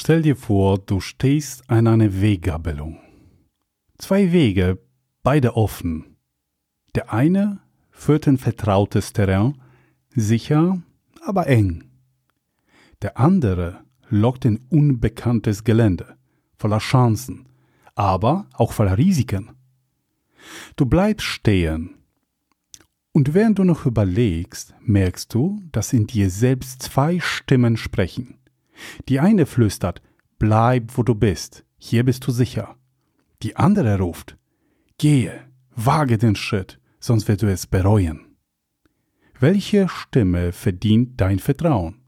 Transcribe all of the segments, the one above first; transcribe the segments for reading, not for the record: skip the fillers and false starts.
Stell dir vor, du stehst an einer Weggabelung. 2 Wege, beide offen. Der eine führt in vertrautes Terrain, sicher, aber eng. Der andere lockt in unbekanntes Gelände, voller Chancen, aber auch voller Risiken. Du bleibst stehen. Und während du noch überlegst, merkst du, dass in dir selbst 2 Stimmen sprechen. Die eine flüstert, bleib wo du bist, hier bist du sicher. Die andere ruft, gehe, wage den Schritt, sonst wirst du es bereuen. Welche Stimme verdient dein Vertrauen?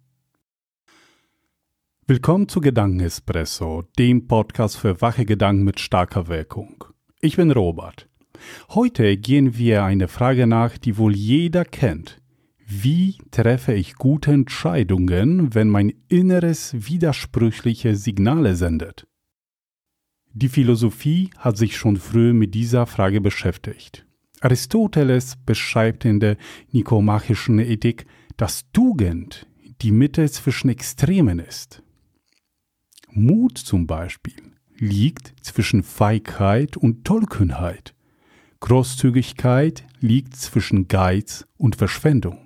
Willkommen zu Gedankenespresso, dem Podcast für wache Gedanken mit starker Wirkung. Ich bin Robert. Heute gehen wir einer Frage nach, die wohl jeder kennt. Wie treffe ich gute Entscheidungen, wenn mein Inneres widersprüchliche Signale sendet? Die Philosophie hat sich schon früh mit dieser Frage beschäftigt. Aristoteles beschreibt in der nikomachischen Ethik, dass Tugend die Mitte zwischen Extremen ist. Mut zum Beispiel liegt zwischen Feigheit und Tollkühnheit. Großzügigkeit liegt zwischen Geiz und Verschwendung.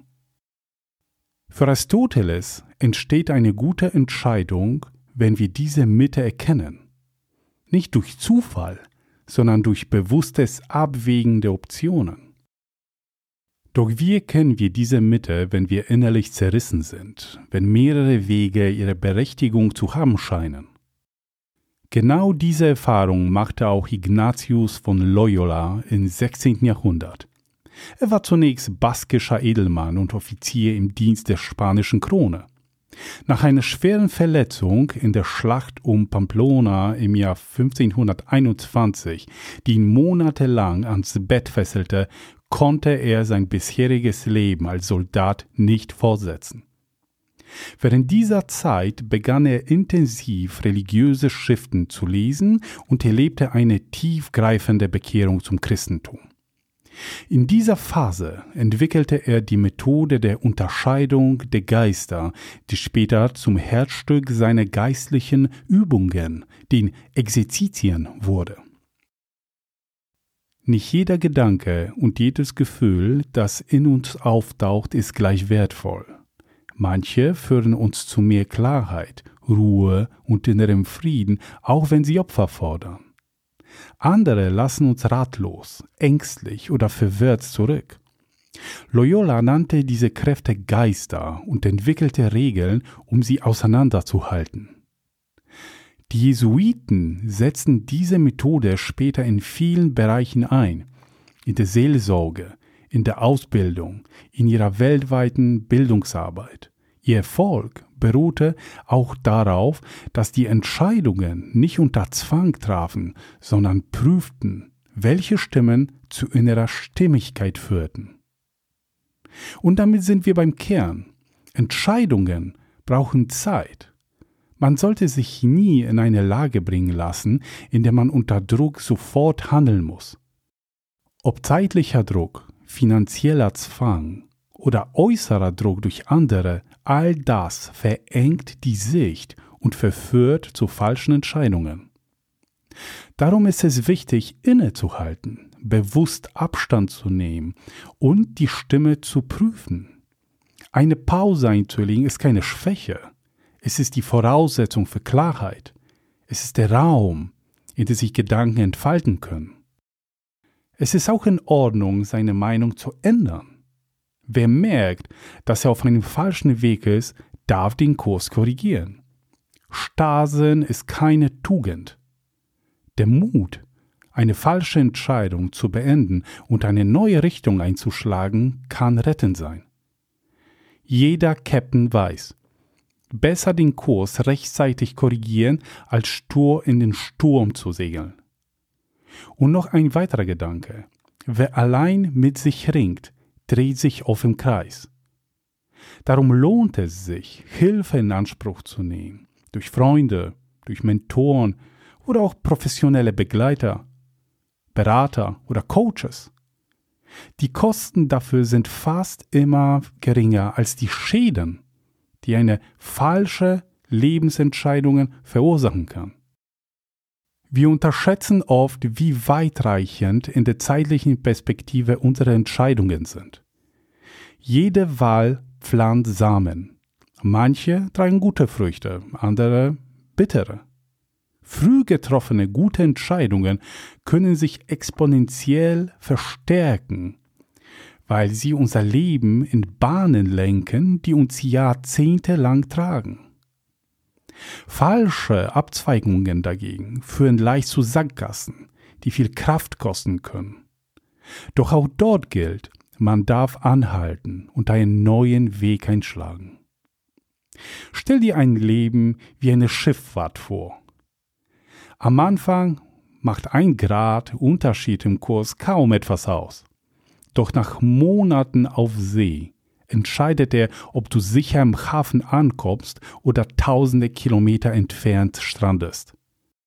Für Aristoteles entsteht eine gute Entscheidung, wenn wir diese Mitte erkennen. Nicht durch Zufall, sondern durch bewusstes Abwägen der Optionen. Doch wie erkennen wir diese Mitte, wenn wir innerlich zerrissen sind, wenn mehrere Wege ihre Berechtigung zu haben scheinen? Genau diese Erfahrung machte auch Ignatius von Loyola im 16. Jahrhundert. Er war zunächst baskischer Edelmann und Offizier im Dienst der spanischen Krone. Nach einer schweren Verletzung in der Schlacht um Pamplona im Jahr 1521, die ihn monatelang ans Bett fesselte, konnte er sein bisheriges Leben als Soldat nicht fortsetzen. Während dieser Zeit begann er intensiv religiöse Schriften zu lesen und erlebte eine tiefgreifende Bekehrung zum Christentum. In dieser Phase entwickelte er die Methode der Unterscheidung der Geister, die später zum Herzstück seiner geistlichen Übungen, den Exerzitien, wurde. Nicht jeder Gedanke und jedes Gefühl, das in uns auftaucht, ist gleich wertvoll. Manche führen uns zu mehr Klarheit, Ruhe und innerem Frieden, auch wenn sie Opfer fordern. Andere lassen uns ratlos, ängstlich oder verwirrt zurück. Loyola nannte diese Kräfte Geister und entwickelte Regeln, um sie auseinanderzuhalten. Die Jesuiten setzten diese Methode später in vielen Bereichen ein, in der Seelsorge, in der Ausbildung, in ihrer weltweiten Bildungsarbeit. Ihr Erfolg beruhte auch darauf, dass die Entscheidungen nicht unter Zwang trafen, sondern prüften, welche Stimmen zu innerer Stimmigkeit führten. Und damit sind wir beim Kern. Entscheidungen brauchen Zeit. Man sollte sich nie in eine Lage bringen lassen, in der man unter Druck sofort handeln muss. Ob zeitlicher Druck, finanzieller Zwang oder äußerer Druck durch andere, all das verengt die Sicht und verführt zu falschen Entscheidungen. Darum ist es wichtig, innezuhalten, bewusst Abstand zu nehmen und die Stimme zu prüfen. Eine Pause einzulegen ist keine Schwäche. Es ist die Voraussetzung für Klarheit. Es ist der Raum, in dem sich Gedanken entfalten können. Es ist auch in Ordnung, seine Meinung zu ändern. Wer merkt, dass er auf einem falschen Weg ist, darf den Kurs korrigieren. Starrsinn ist keine Tugend. Der Mut, eine falsche Entscheidung zu beenden und eine neue Richtung einzuschlagen, kann rettend sein. Jeder Captain weiß, besser den Kurs rechtzeitig korrigieren, als stur in den Sturm zu segeln. Und noch ein weiterer Gedanke. Wer allein mit sich ringt, dreht sich oft im Kreis. Darum lohnt es sich, Hilfe in Anspruch zu nehmen, durch Freunde, durch Mentoren oder auch professionelle Begleiter, Berater oder Coaches. Die Kosten dafür sind fast immer geringer als die Schäden, die eine falsche Lebensentscheidungen verursachen kann. Wir unterschätzen oft, wie weitreichend in der zeitlichen Perspektive unsere Entscheidungen sind. Jede Wahl pflanzt Samen. Manche tragen gute Früchte, andere bittere. Früh getroffene gute Entscheidungen können sich exponentiell verstärken, weil sie unser Leben in Bahnen lenken, die uns jahrzehntelang tragen. Falsche Abzweigungen dagegen führen leicht zu Sackgassen, die viel Kraft kosten können. Doch auch dort gilt, man darf anhalten und einen neuen Weg einschlagen. Stell dir ein Leben wie eine Schifffahrt vor. Am Anfang macht 1 Grad Unterschied im Kurs kaum etwas aus. Doch nach Monaten auf See entscheidet er, ob du sicher im Hafen ankommst oder tausende Kilometer entfernt strandest.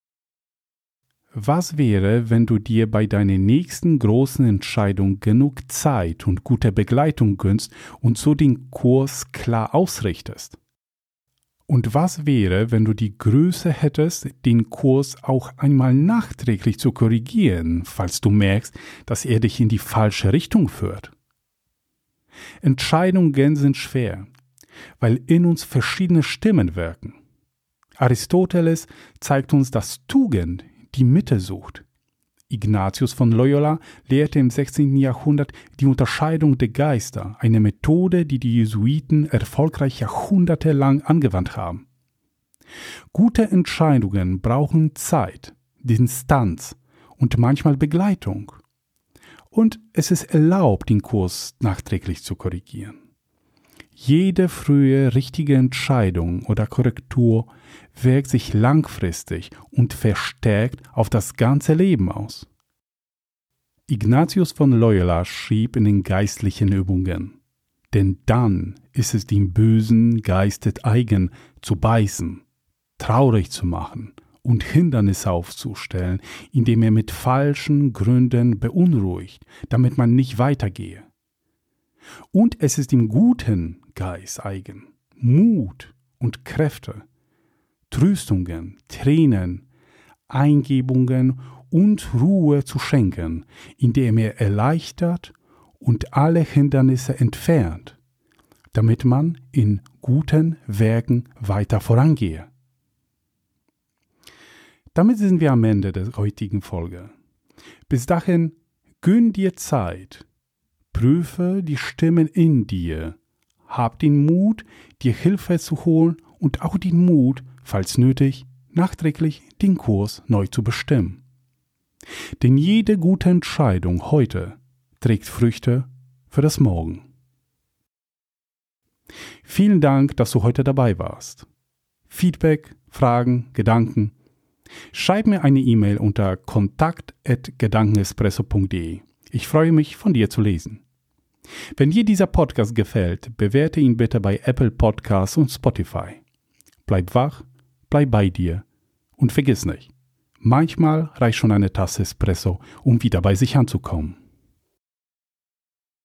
Was wäre, wenn du dir bei deiner nächsten großen Entscheidung genug Zeit und gute Begleitung gönnst und so den Kurs klar ausrichtest? Und was wäre, wenn du die Größe hättest, den Kurs auch einmal nachträglich zu korrigieren, falls du merkst, dass er dich in die falsche Richtung führt? Entscheidungen sind schwer, weil in uns verschiedene Stimmen wirken. Aristoteles zeigt uns, dass Tugend die Mitte sucht. Ignatius von Loyola lehrte im 16. Jahrhundert die Unterscheidung der Geister, eine Methode, die die Jesuiten erfolgreich jahrhundertelang angewandt haben. Gute Entscheidungen brauchen Zeit, Distanz und manchmal Begleitung. Und es ist erlaubt, den Kurs nachträglich zu korrigieren. Jede frühe richtige Entscheidung oder Korrektur wirkt sich langfristig und verstärkt auf das ganze Leben aus. Ignatius von Loyola schrieb in den geistlichen Übungen: Denn dann ist es dem bösen Geiste eigen, zu beißen, traurig zu machen und Hindernisse aufzustellen, indem er mit falschen Gründen beunruhigt, damit man nicht weitergehe. Und es ist dem guten Geist eigen, Mut und Kräfte, Tröstungen, Tränen, Eingebungen und Ruhe zu schenken, indem er erleichtert und alle Hindernisse entfernt, damit man in guten Werken weiter vorangehe. Damit sind wir am Ende der heutigen Folge. Bis dahin, gönn dir Zeit, prüfe die Stimmen in dir, hab den Mut, dir Hilfe zu holen und auch den Mut, falls nötig, nachträglich den Kurs neu zu bestimmen. Denn jede gute Entscheidung heute trägt Früchte für das Morgen. Vielen Dank, dass du heute dabei warst. Feedback, Fragen, Gedanken? Schreib mir eine E-Mail unter kontakt@gedankenespresso.de. Ich freue mich, von dir zu lesen. Wenn dir dieser Podcast gefällt, bewerte ihn bitte bei Apple Podcasts und Spotify. Bleib wach, bleib bei dir und vergiss nicht, manchmal reicht schon eine Tasse Espresso, um wieder bei sich anzukommen.